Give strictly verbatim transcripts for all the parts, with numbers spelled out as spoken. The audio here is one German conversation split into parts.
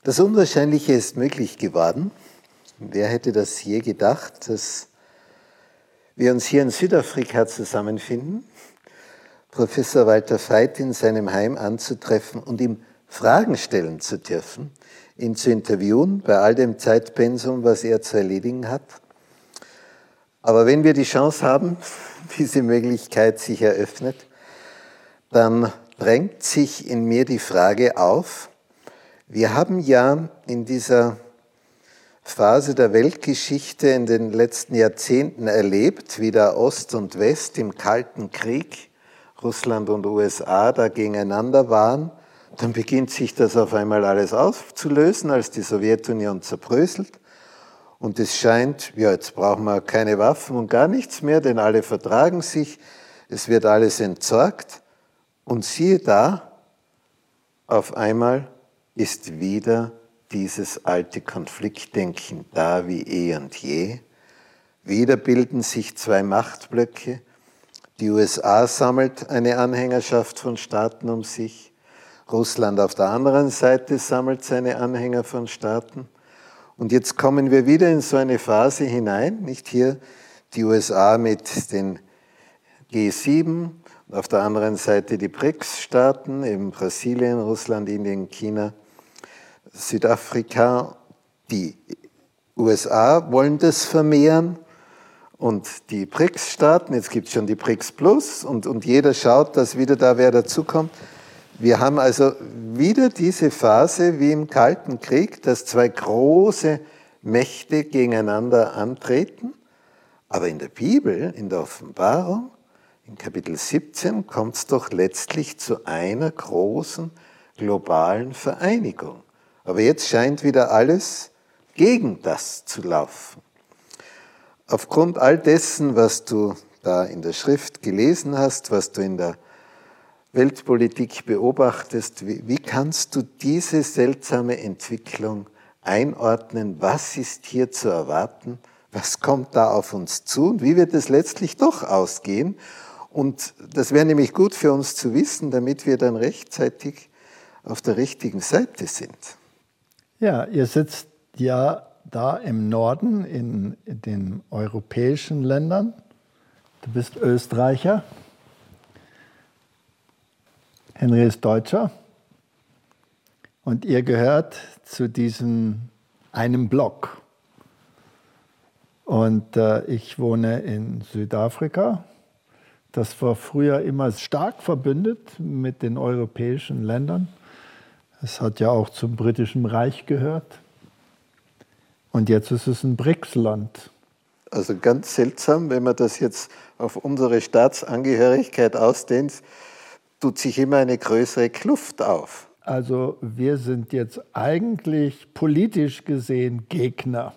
Das Unwahrscheinliche ist möglich geworden. Wer hätte das je gedacht, dass wir uns hier in Südafrika zusammenfinden, Professor Walter Veit in seinem Heim anzutreffen und ihm Fragen stellen zu dürfen, ihn zu interviewen bei all dem Zeitpensum, was er zu erledigen hat. Aber wenn wir die Chance haben, diese Möglichkeit sich eröffnet, dann drängt sich in mir die Frage auf, wir haben ja in dieser Phase der Weltgeschichte in den letzten Jahrzehnten erlebt, wie da Ost und West im Kalten Krieg, Russland und U S A da gegeneinander waren. Dann beginnt sich das auf einmal alles aufzulösen, als die Sowjetunion zerbröselt. Und es scheint, ja, jetzt brauchen wir keine Waffen und gar nichts mehr, denn alle vertragen sich, es wird alles entsorgt. Und siehe da, auf einmal ist wieder dieses alte Konfliktdenken da wie eh und je. Wieder bilden sich zwei Machtblöcke. Die U S A sammelt eine Anhängerschaft von Staaten um sich. Russland auf der anderen Seite sammelt seine Anhänger von Staaten. Und jetzt kommen wir wieder in so eine Phase hinein, nicht hier die U S A mit den G sieben, und auf der anderen Seite die B R I C S-Staaten, eben Brasilien, Russland, Indien, China, Südafrika. Die U S A wollen das vermehren und die B R I C S-Staaten, jetzt gibt es schon die B R I C S Plus und, und jeder schaut, dass wieder da wer dazukommt. Wir haben also wieder diese Phase wie im Kalten Krieg, dass zwei große Mächte gegeneinander antreten. Aber in der Bibel, in der Offenbarung, in Kapitel siebzehn, kommt es doch letztlich zu einer großen globalen Vereinigung. Aber jetzt scheint wieder alles gegen das zu laufen. Aufgrund all dessen, was du da in der Schrift gelesen hast, was du in der Weltpolitik beobachtest, wie, wie kannst du diese seltsame Entwicklung einordnen? Was ist hier zu erwarten? Was kommt da auf uns zu? Und wie wird es letztlich doch ausgehen? Und das wäre nämlich gut für uns zu wissen, damit wir dann rechtzeitig auf der richtigen Seite sind. Ja, ihr sitzt ja da im Norden in, in den europäischen Ländern. Du bist Österreicher. Henry ist Deutscher. Und ihr gehört zu diesem einem Block. Und äh, ich wohne in Südafrika. Das war früher immer stark verbündet mit den europäischen Ländern. Es hat ja auch zum Britischen Reich gehört. Und jetzt ist es ein B R I C S-Land. Also ganz seltsam, wenn man das jetzt auf unsere Staatsangehörigkeit ausdehnt, tut sich immer eine größere Kluft auf. Also wir sind jetzt eigentlich politisch gesehen Gegner.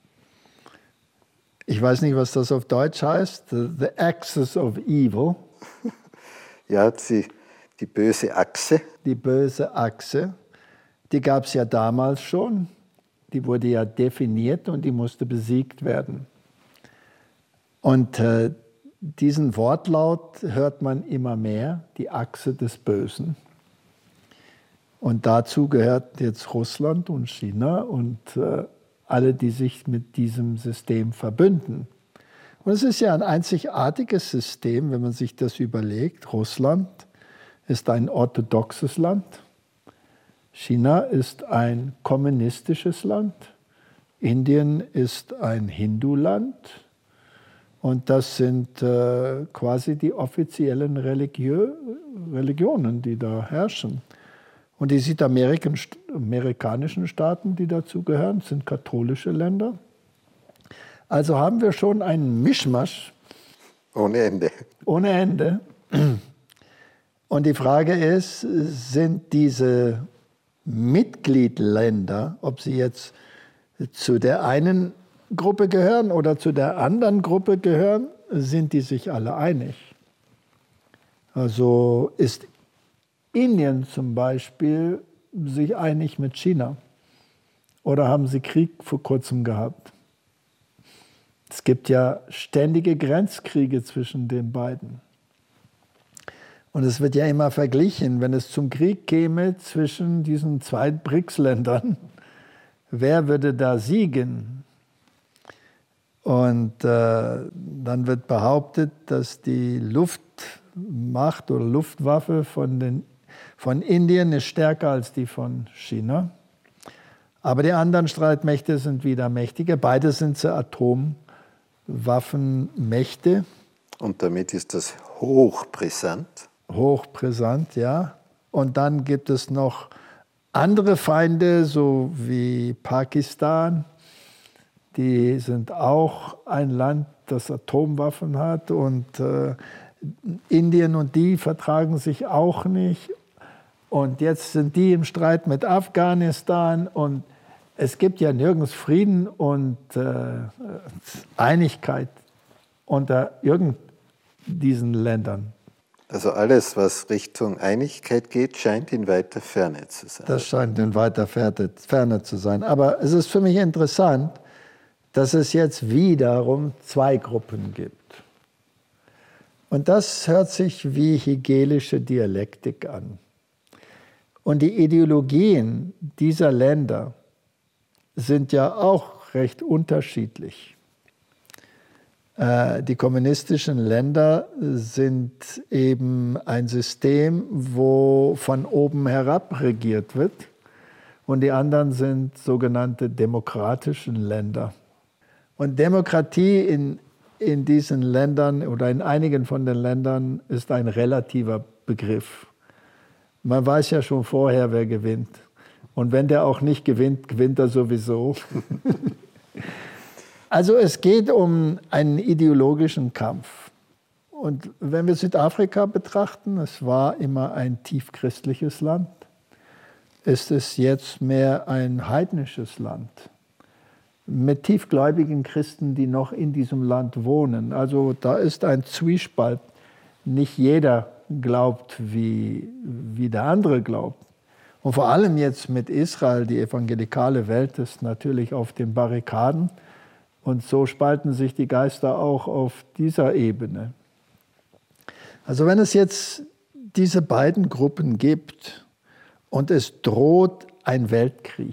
Ich weiß nicht, was das auf Deutsch heißt. The Axis of Evil. Ja, die, die böse Achse. Die böse Achse, die gab es ja damals schon. Die wurde ja definiert und die musste besiegt werden. Und äh, diesen Wortlaut hört man immer mehr, die Achse des Bösen. Und dazu gehört jetzt Russland und China und äh, alle, die sich mit diesem System verbünden. Und es ist ja ein einzigartiges System, wenn man sich das überlegt. Russland ist ein orthodoxes Land. China ist ein kommunistisches Land. Indien ist ein Hindu-Land. Und das sind äh, quasi die offiziellen Religiö Religionen, die da herrschen. Und die südamerikanischen Staaten, die dazu gehören, sind katholische Länder. Also haben wir schon einen Mischmasch. Ohne Ende. Ohne Ende. Und die Frage ist, sind diese Mitgliedländer, ob sie jetzt zu der einen Gruppe gehören oder zu der anderen Gruppe gehören, sind die sich alle einig? Also ist Indien zum Beispiel sich einig mit China? Oder haben sie Krieg vor kurzem gehabt? Es gibt ja ständige Grenzkriege zwischen den beiden. Und es wird ja immer verglichen, wenn es zum Krieg käme zwischen diesen zwei B R I C S-Ländern, wer würde da siegen? Und äh, dann wird behauptet, dass die Luftmacht oder Luftwaffe von, den, von Indien ist stärker als die von China. Aber die anderen Streitmächte sind wieder mächtiger. Beide sind sie Atomwaffenmächte. Und damit ist das hochbrisant. Hochbrisant, ja. Und dann gibt es noch andere Feinde, so wie Pakistan. Die sind auch ein Land, das Atomwaffen hat. Und äh, Indien und die vertragen sich auch nicht. Und jetzt sind die im Streit mit Afghanistan. Und es gibt ja nirgends Frieden und äh, Einigkeit unter irgend diesen Ländern. Also alles, was Richtung Einigkeit geht, scheint in weiter Ferne zu sein. Das scheint in weiter Ferne zu sein. Aber es ist für mich interessant, dass es jetzt wiederum zwei Gruppen gibt. Und das hört sich wie hegelische Dialektik an. Und die Ideologien dieser Länder sind ja auch recht unterschiedlich. Äh, die kommunistischen Länder sind eben ein System, wo von oben herab regiert wird. Und die anderen sind sogenannte demokratischen Länder. Und Demokratie in, in diesen Ländern oder in einigen von den Ländern ist ein relativer Begriff. Man weiß ja schon vorher, wer gewinnt. Und wenn der auch nicht gewinnt, gewinnt er sowieso. Also es geht um einen ideologischen Kampf. Und wenn wir Südafrika betrachten, es war immer ein tief christliches Land, ist es jetzt mehr ein heidnisches Land mit tiefgläubigen Christen, die noch in diesem Land wohnen. Also da ist ein Zwiespalt. Nicht jeder glaubt, wie, wie der andere glaubt. Und vor allem jetzt mit Israel, die evangelikale Welt ist natürlich auf den Barrikaden. Und so spalten sich die Geister auch auf dieser Ebene. Also wenn es jetzt diese beiden Gruppen gibt und es droht ein Weltkrieg,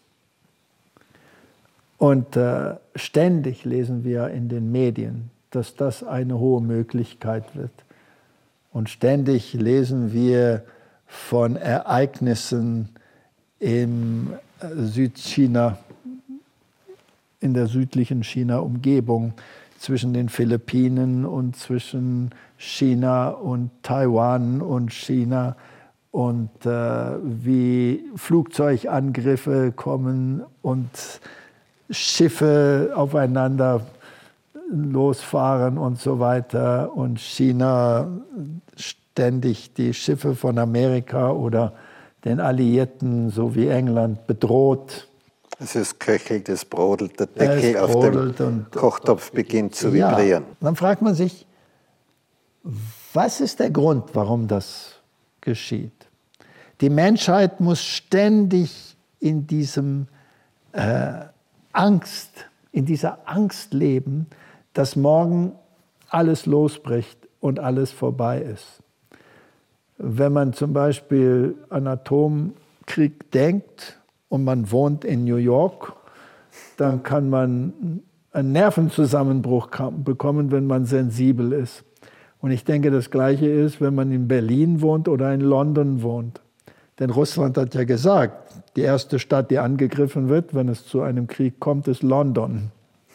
und äh, ständig lesen wir in den Medien, dass das eine hohe Möglichkeit wird. Und ständig lesen wir von Ereignissen im Südchina, in der südlichen China-Umgebung, zwischen den Philippinen und zwischen China und Taiwan und China und äh, wie Flugzeugangriffe kommen und Schiffe aufeinander losfahren und so weiter und China ständig die Schiffe von Amerika oder den Alliierten, so wie England, bedroht. Es köchelt, es brodelt, der Deckel auf dem Kochtopf beginnt zu vibrieren. Ja, dann fragt man sich, was ist der Grund, warum das geschieht? Die Menschheit muss ständig in diesem äh, Angst, in dieser Angst leben, dass morgen alles losbricht und alles vorbei ist. Wenn man zum Beispiel an Atomkrieg denkt und man wohnt in New York, dann kann man einen Nervenzusammenbruch bekommen, wenn man sensibel ist. Und ich denke, das Gleiche ist, wenn man in Berlin wohnt oder in London wohnt. Denn Russland hat ja gesagt, die erste Stadt, die angegriffen wird, wenn es zu einem Krieg kommt, ist London.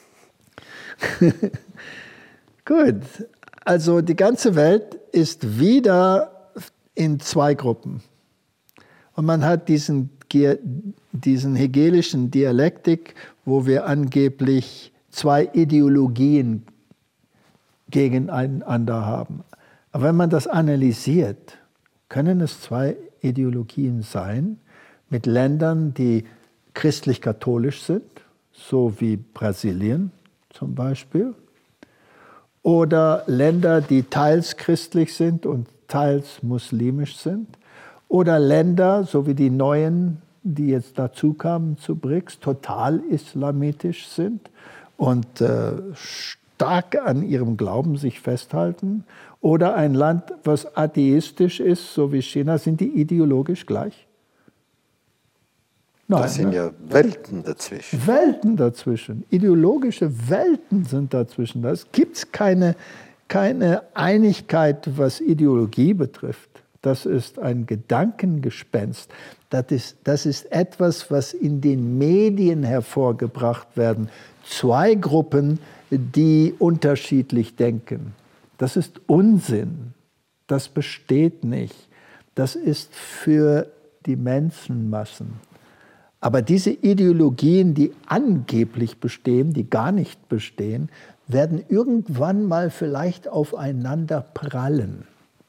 Gut, also die ganze Welt ist wieder in zwei Gruppen. Und man hat diesen, diesen hegelischen Dialektik, wo wir angeblich zwei Ideologien gegeneinander haben. Aber wenn man das analysiert, können es zwei Ideologien sein mit Ländern, die christlich-katholisch sind, so wie Brasilien zum Beispiel, oder Länder, die teils christlich sind und teils muslimisch sind, oder Länder, so wie die neuen, die jetzt dazu kamen zu B R I C S, total islamitisch sind und äh, stark an ihrem Glauben sich festhalten, oder ein Land, was atheistisch ist, so wie China. Sind die ideologisch gleich? Nein, da sind ne? ja Welten dazwischen. Welten dazwischen, ideologische Welten sind dazwischen. Da gibt es keine, keine Einigkeit, was Ideologie betrifft. Das ist ein Gedankengespenst. Das ist, das ist etwas, was in den Medien hervorgebracht werden. Zwei Gruppen, die unterschiedlich denken. Das ist Unsinn. Das besteht nicht. Das ist für die Menschenmassen. Aber diese Ideologien, die angeblich bestehen, die gar nicht bestehen, werden irgendwann mal vielleicht aufeinander prallen.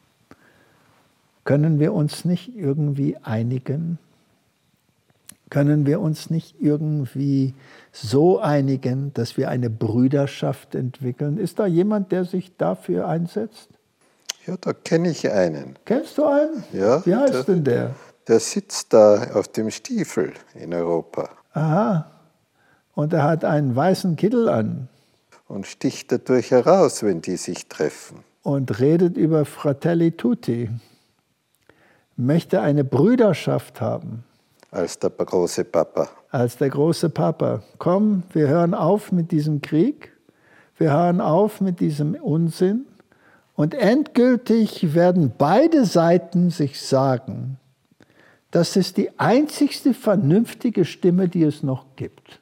Können wir uns nicht irgendwie einigen? Können wir uns nicht irgendwie so einigen, dass wir eine Brüderschaft entwickeln? Ist da jemand, der sich dafür einsetzt? Ja, da kenne ich einen. Kennst du einen? Ja. Wie heißt der, denn der? Der sitzt da auf dem Stiefel in Europa. Aha. Und er hat einen weißen Kittel an. Und sticht dadurch heraus, wenn die sich treffen. Und redet über Fratelli Tutti. Möchte eine Brüderschaft haben. Als der große Papa. Als der große Papa. Komm, wir hören auf mit diesem Krieg. Wir hören auf mit diesem Unsinn. Und endgültig werden beide Seiten sich sagen, das ist die einzigste vernünftige Stimme, die es noch gibt.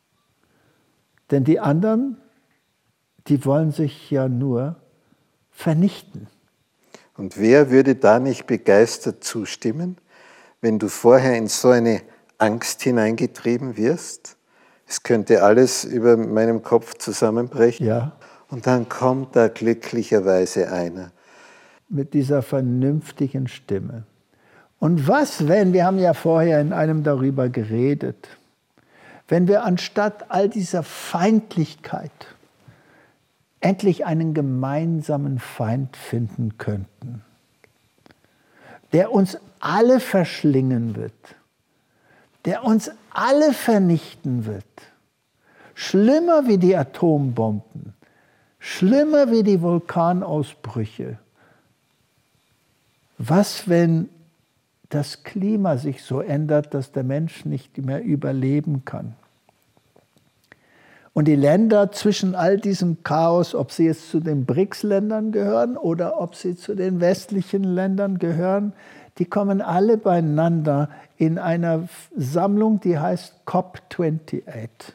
Denn die anderen, die wollen sich ja nur vernichten. Und wer würde da nicht begeistert zustimmen, wenn du vorher in so eine Angst hineingetrieben wirst? Es könnte alles über meinem Kopf zusammenbrechen. Ja. Und dann kommt da glücklicherweise einer. Mit dieser vernünftigen Stimme. Und was, wenn, wir haben ja vorher in einem darüber geredet, wenn wir anstatt all dieser Feindlichkeit endlich einen gemeinsamen Feind finden könnten, der uns alle verschlingen wird, der uns alle vernichten wird, schlimmer wie die Atombomben, schlimmer wie die Vulkanausbrüche. Was, wenn das Klima sich so ändert, dass der Mensch nicht mehr überleben kann? Und die Länder zwischen all diesem Chaos, ob sie jetzt zu den B R I C S-Ländern gehören oder ob sie zu den westlichen Ländern gehören, die kommen alle beieinander in einer Sammlung, die heißt COP achtundachtzig.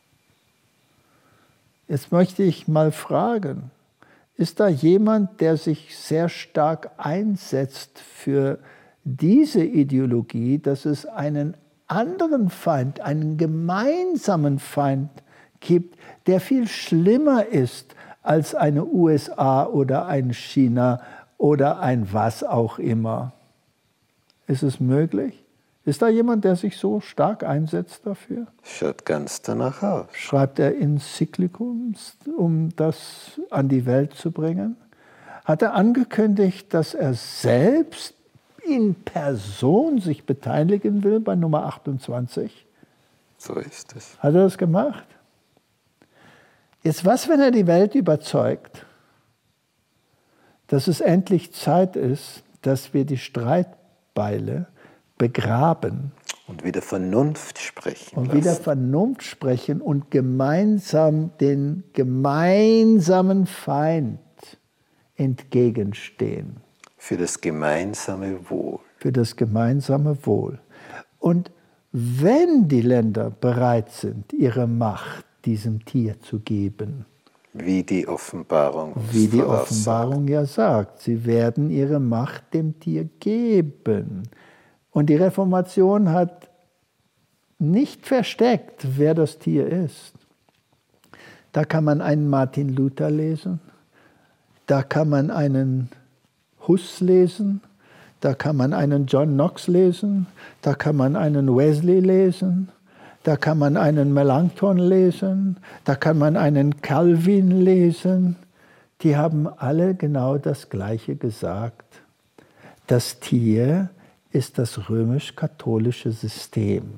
Jetzt möchte ich mal fragen, ist da jemand, der sich sehr stark einsetzt für diese Ideologie, dass es einen anderen Feind, einen gemeinsamen Feind gibt, der viel schlimmer ist als eine U S A oder ein China oder ein was auch immer? Ist es möglich? Ist da jemand, der sich so stark einsetzt dafür? Schaut ganz danach aus. Schreibt er Enzyklikums, um das an die Welt zu bringen? Hat er angekündigt, dass er selbst in Person sich beteiligen will bei Nummer achtundzwanzig? So ist es. Hat er das gemacht? Jetzt was, wenn er die Welt überzeugt, dass es endlich Zeit ist, dass wir die Streitbeile begraben. Und wieder Vernunft sprechen. Und lassen. wieder Vernunft sprechen und gemeinsam den gemeinsamen Feind entgegenstehen. Für das gemeinsame Wohl. Für das gemeinsame Wohl. Und wenn die Länder bereit sind, ihre Macht diesem Tier zu geben, wie die Offenbarung wie die Offenbarung ja sagt, sie werden ihre Macht dem Tier geben. Und die Reformation hat nicht versteckt, wer das Tier ist. Da kann man einen Martin Luther lesen, da kann man einen Hus lesen, da kann man einen John Knox lesen, da kann man einen Wesley lesen, da kann man einen Melanchthon lesen, da kann man einen Calvin lesen. Die haben alle genau das Gleiche gesagt. Das Tier ist das römisch-katholische System.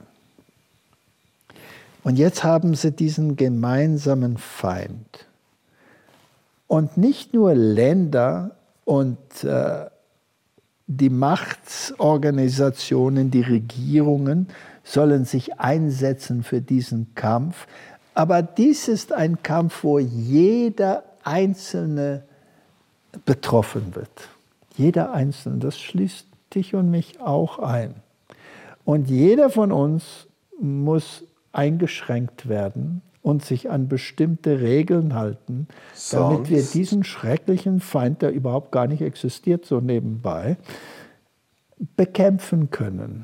Und jetzt haben sie diesen gemeinsamen Feind. Und nicht nur Länder und äh, die Machtsorganisationen, die Regierungen, sollen sich einsetzen für diesen Kampf. Aber dies ist ein Kampf, wo jeder Einzelne betroffen wird. Jeder Einzelne, das schließt dich und mich auch ein. Und jeder von uns muss eingeschränkt werden und sich an bestimmte Regeln halten, Sonst. damit wir diesen schrecklichen Feind, der überhaupt gar nicht existiert, so nebenbei, bekämpfen können.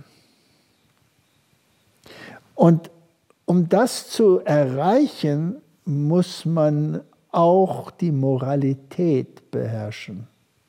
Und um das zu erreichen, muss man auch die Moralität beherrschen.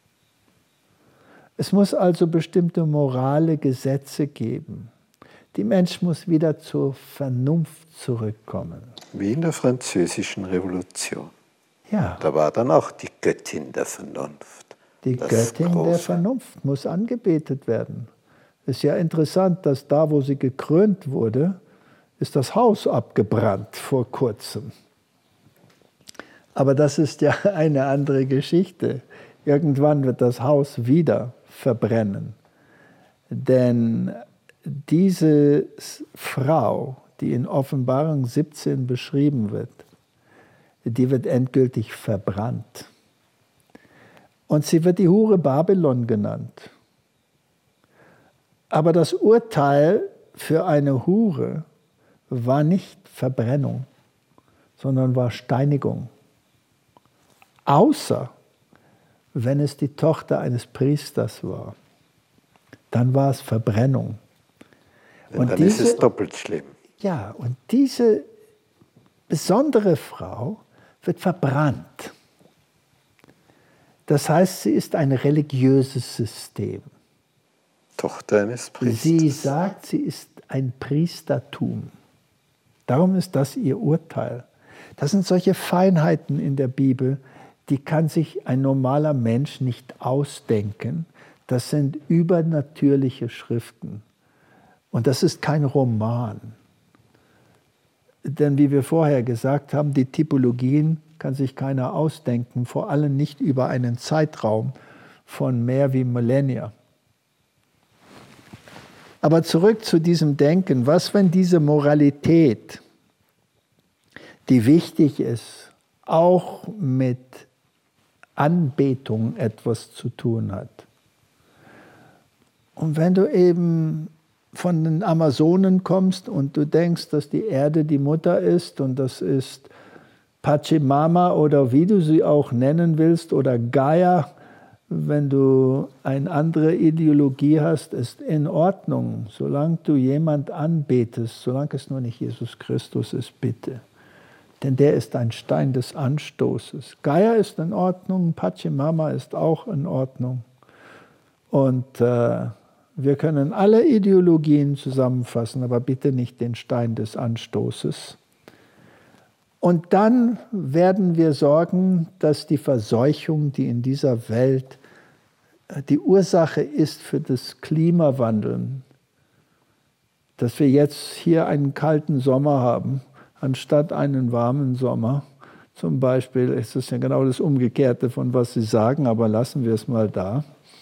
Es muss also bestimmte morale Gesetze geben. Die Mensch muss wieder zur Vernunft zurückkommen. Wie in der Französischen Revolution. Ja. Da war dann auch die Göttin der Vernunft. Die Göttin Große. der Vernunft muss angebetet werden. Es ist ja interessant, dass da, wo sie gekrönt wurde, ist das Haus abgebrannt vor kurzem. Aber das ist ja eine andere Geschichte. Irgendwann wird das Haus wieder verbrennen. Denn diese Frau, die in Offenbarung siebzehn beschrieben wird, die wird endgültig verbrannt. Und sie wird die Hure Babylon genannt. Aber das Urteil für eine Hure war nicht Verbrennung, sondern war Steinigung. Außer wenn es die Tochter eines Priesters war. Dann war es Verbrennung. Und, und dann diese, ist es doppelt schlimm. Ja, und diese besondere Frau wird verbrannt. Das heißt, sie ist ein religiöses System. Tochter eines Priesters. Sie sagt, sie ist ein Priestertum. Darum ist das ihr Urteil. Das sind solche Feinheiten in der Bibel, die kann sich ein normaler Mensch nicht ausdenken. Das sind übernatürliche Schriften. Und das ist kein Roman. Denn wie wir vorher gesagt haben, die Typologien kann sich keiner ausdenken, vor allem nicht über einen Zeitraum von mehr wie Millennia. Aber zurück zu diesem Denken. Was, wenn diese Moralität, die wichtig ist, auch mit Anbetung etwas zu tun hat? Und wenn du eben von den Amazonen kommst und du denkst, dass die Erde die Mutter ist und das ist Pachamama oder wie du sie auch nennen willst oder Gaia, wenn du eine andere Ideologie hast, ist in Ordnung, solange du jemand anbetest, solange es nur nicht Jesus Christus ist, bitte. Denn der ist ein Stein des Anstoßes. Gaia ist in Ordnung, Pachamama ist auch in Ordnung. Und äh, wir können alle Ideologien zusammenfassen, aber bitte nicht den Stein des Anstoßes. Und dann werden wir sorgen, dass die Verseuchung, die in dieser Welt die Ursache ist für das Klimawandel, dass wir jetzt hier einen kalten Sommer haben, anstatt einen warmen Sommer. Zum Beispiel ist es ja genau das Umgekehrte von was Sie sagen, aber lassen wir es mal da.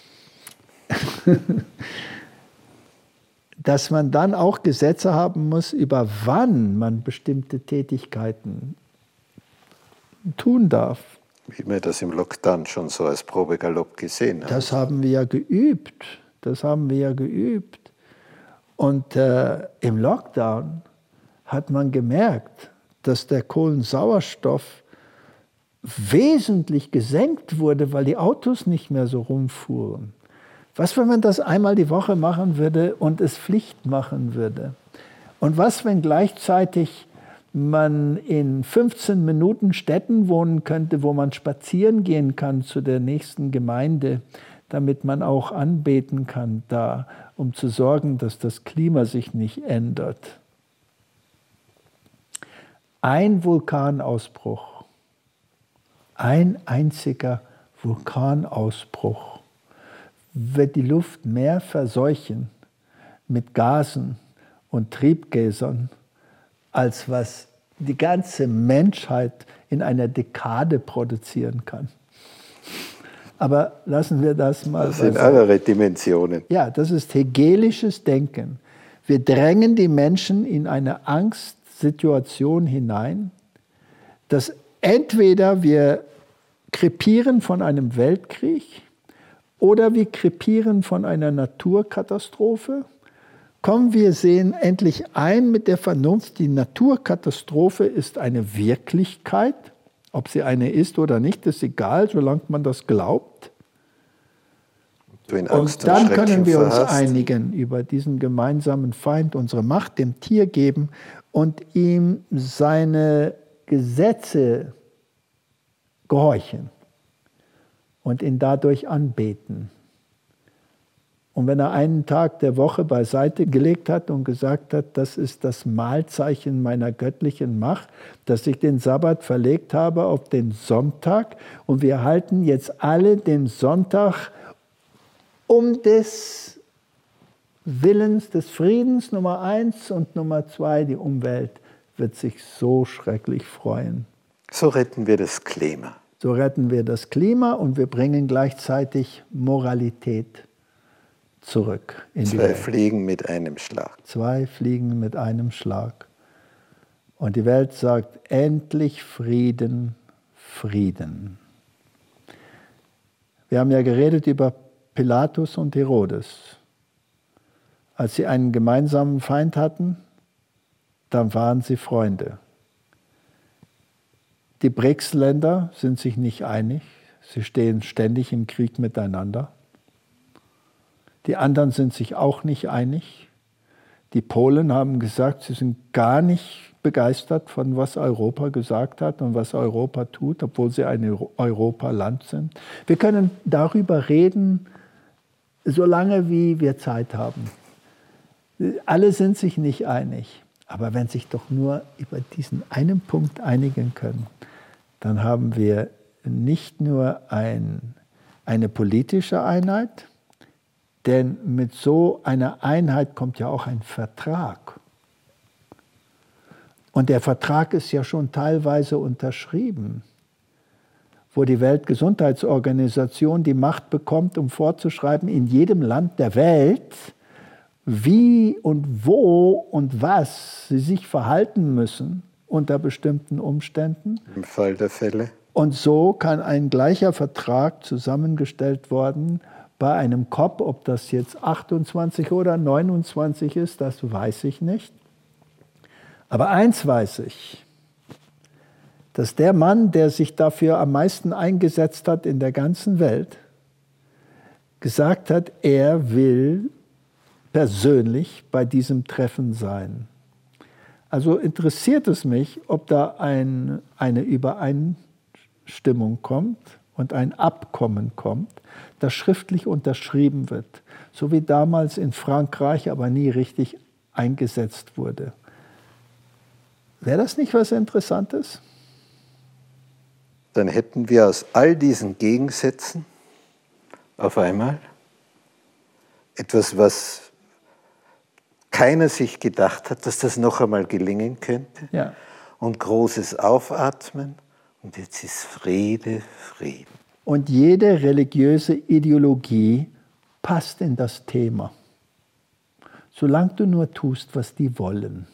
Dass man dann auch Gesetze haben muss, über wann man bestimmte Tätigkeiten tun darf. Wie wir das im Lockdown schon so als Probegalopp gesehen haben. Das haben wir ja geübt. Das haben wir ja geübt. Und äh, im Lockdown hat man gemerkt, dass der Kohlensauerstoff wesentlich gesenkt wurde, weil die Autos nicht mehr so rumfuhren. Was, wenn man das einmal die Woche machen würde und es Pflicht machen würde? Und was, wenn gleichzeitig man in fünfzehn Minuten Städten wohnen könnte, wo man spazieren gehen kann zu der nächsten Gemeinde, damit man auch anbeten kann da, um zu sorgen, dass das Klima sich nicht ändert? Ein Vulkanausbruch, ein einziger Vulkanausbruch wird die Luft mehr verseuchen mit Gasen und Triebgäsern, als was die ganze Menschheit in einer Dekade produzieren kann. Aber lassen wir das mal. Das sind andere Dimensionen. Ja, das ist hegelisches Denken. Wir drängen die Menschen in eine Angstsituation hinein, dass entweder wir krepieren von einem Weltkrieg oder wir krepieren von einer Naturkatastrophe. Kommen wir sehen endlich ein mit der Vernunft, die Naturkatastrophe ist eine Wirklichkeit. Ob sie eine ist oder nicht, ist egal, solange man das glaubt. Du in Angst und dann und können wir uns verharrst. einigen über diesen gemeinsamen Feind, unsere Macht dem Tier geben und ihm seine Gesetze gehorchen und ihn dadurch anbeten. Und wenn er einen Tag der Woche beiseite gelegt hat und gesagt hat, das ist das Mahlzeichen meiner göttlichen Macht, dass ich den Sabbat verlegt habe auf den Sonntag und wir halten jetzt alle den Sonntag um des Willens, des Friedens, Nummer eins, und Nummer zwei, die Umwelt wird sich so schrecklich freuen. So retten wir das Klima. So retten wir das Klima und wir bringen gleichzeitig Moralität zurück in die Zwei Welt. Fliegen mit einem Schlag. Zwei Fliegen mit einem Schlag. Und die Welt sagt, endlich Frieden, Frieden. Wir haben ja geredet über Pilatus und Herodes. Als sie einen gemeinsamen Feind hatten, dann waren sie Freunde. Die B R I C S-Länder sind sich nicht einig. Sie stehen ständig im Krieg miteinander. Die anderen sind sich auch nicht einig. Die Polen haben gesagt, sie sind gar nicht begeistert von was Europa gesagt hat und was Europa tut, obwohl sie ein Europaland sind. Wir können darüber reden, solange wie wir Zeit haben. Alle sind sich nicht einig. Aber wenn sich doch nur über diesen einen Punkt einigen können, dann haben wir nicht nur ein, eine politische Einheit, denn mit so einer Einheit kommt ja auch ein Vertrag. Und der Vertrag ist ja schon teilweise unterschrieben, wo die Weltgesundheitsorganisation die Macht bekommt, um vorzuschreiben, in jedem Land der Welt, wie und wo und was sie sich verhalten müssen unter bestimmten Umständen. Im Fall der Fälle. Und so kann ein gleicher Vertrag zusammengestellt worden bei einem C O P, ob das jetzt achtundzwanzig oder neunundzwanzig ist, das weiß ich nicht. Aber eins weiß ich, dass der Mann, der sich dafür am meisten eingesetzt hat in der ganzen Welt, gesagt hat, er will persönlich bei diesem Treffen sein. Also interessiert es mich, ob da ein, eine Übereinstimmung kommt und ein Abkommen kommt, das schriftlich unterschrieben wird, so wie damals in Frankreich, aber nie richtig eingesetzt wurde. Wäre das nicht was Interessantes? Dann hätten wir aus all diesen Gegensätzen auf einmal etwas, was keiner sich gedacht hat, dass das noch einmal gelingen könnte. Ja. Und großes Aufatmen. Und jetzt ist Friede, Frieden. Und jede religiöse Ideologie passt in das Thema. Solange du nur tust, was die wollen.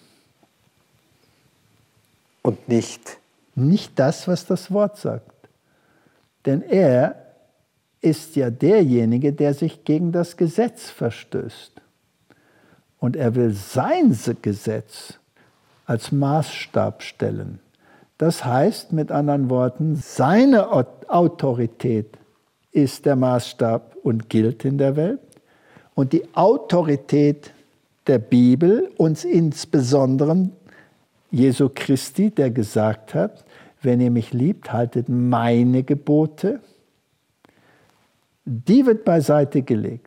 Und nicht Nicht das, was das Wort sagt. Denn er ist ja derjenige, der sich gegen das Gesetz verstößt. Und er will sein Gesetz als Maßstab stellen. Das heißt, mit anderen Worten, seine Autorität ist der Maßstab und gilt in der Welt. Und die Autorität der Bibel, uns insbesondere Jesu Christi, der gesagt hat, wenn ihr mich liebt, haltet meine Gebote, die wird beiseite gelegt.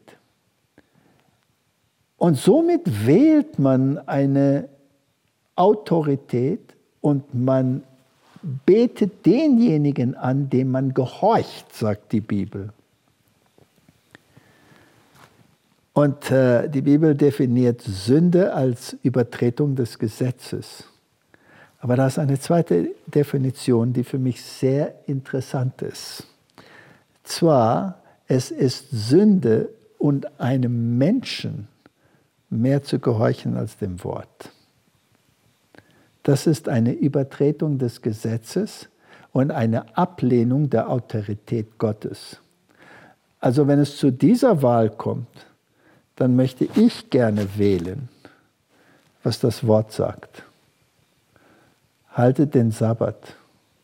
Und somit wählt man eine Autorität und man betet denjenigen an, dem man gehorcht, sagt die Bibel. Und äh, die Bibel definiert Sünde als Übertretung des Gesetzes. Aber da ist eine zweite Definition, die für mich sehr interessant ist. Zwar, es ist Sünde und einem Menschen mehr zu gehorchen als dem Wort. Das ist eine Übertretung des Gesetzes und eine Ablehnung der Autorität Gottes. Also wenn es zu dieser Wahl kommt, dann möchte ich gerne wählen, was das Wort sagt. Haltet den Sabbat.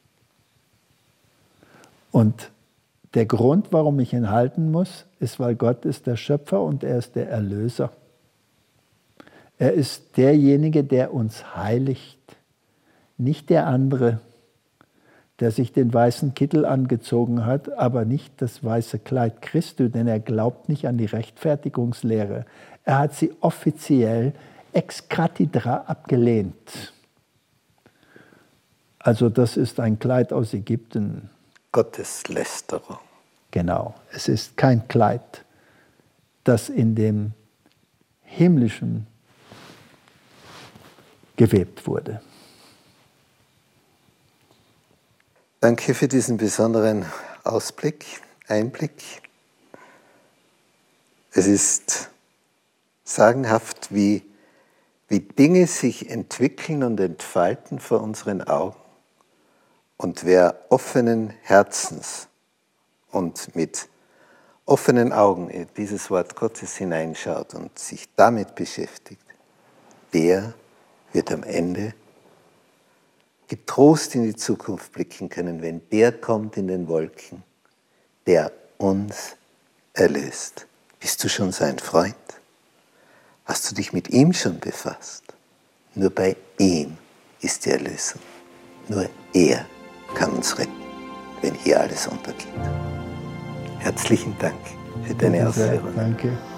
Und der Grund, warum ich ihn halten muss, ist, weil Gott ist der Schöpfer und er ist der Erlöser. Er ist derjenige, der uns heiligt, nicht der andere, der sich den weißen Kittel angezogen hat, aber nicht das weiße Kleid Christi, denn er glaubt nicht an die Rechtfertigungslehre. Er hat sie offiziell ex cathedra abgelehnt. Also das ist ein Kleid aus Ägypten. Gotteslästerung. Genau, es ist kein Kleid, das in dem Himmlischen gewebt wurde. Danke für diesen besonderen Ausblick, Einblick. Es ist sagenhaft, wie, wie Dinge sich entwickeln und entfalten vor unseren Augen. Und wer offenen Herzens und mit offenen Augen in dieses Wort Gottes hineinschaut und sich damit beschäftigt, der wird am Ende getrost in die Zukunft blicken können, wenn der kommt in den Wolken, der uns erlöst. Bist du schon sein Freund? Hast du dich mit ihm schon befasst? Nur bei ihm ist die Erlösung. Nur er kann uns retten, wenn hier alles untergeht. Herzlichen Dank für deine Ausführungen. Danke.